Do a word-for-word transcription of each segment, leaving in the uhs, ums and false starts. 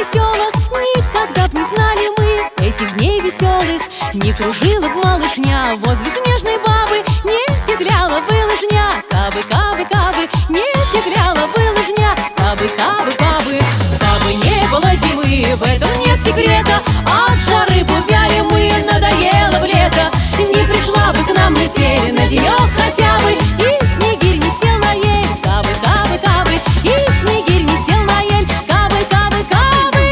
и селах, никогда б не знали мы этих дней веселых. Не кружила б малышня возле снежной бабы, не петляла бы лыжня, кабы, кабы, кабы, не петляла бы лыжня, кабы, кабы, кабы. Кабы не было зимы, в этом нет секрета, от жары бы увяли мы, надоело б лето. Не пришла бы к нам метель на денек хотя бы, и снегирь не сел на ель, кабы, кабы, кабы, и снегирь не сел на ель, кабы, кабы, кабы.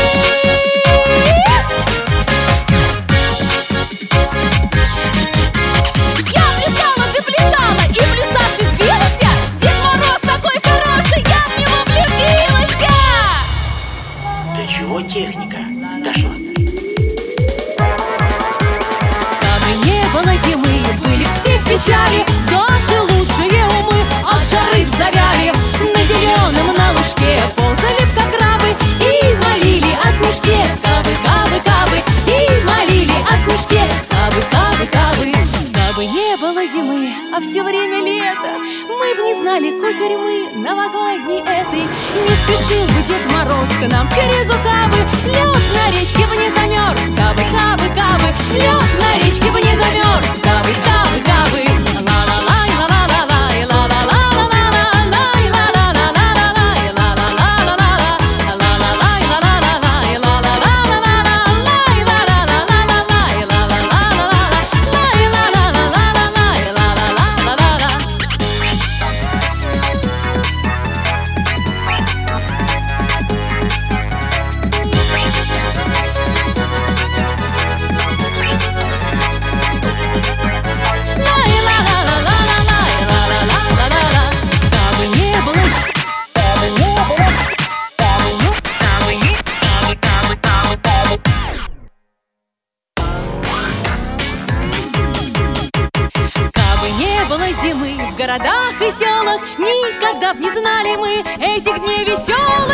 Я плясала, ты плясала, и плясавший сбилась. Дед Мороз такой хороший, я в него влюбилась. До чего техника дошла? Зимы были все в печали, наши лучшие умы от жары завяли. На зеленом на лужке ползали б как крабы и молили о снежке, кабы, кабы, кабы, и молили о снежке, кабы, кабы, кабы. Кабы не было зимы, а все время лето, мы б не знали кутерьмы новогодней этой. Не спешил бы Дед Мороз к нам через ухабы, лед на речке бы не замерз, кабы, кабы, кабы, лед на речке бы не замерз, кабы, кабы, кабы. Зимы в городах и селах, никогда б не знали мы этих дней веселых.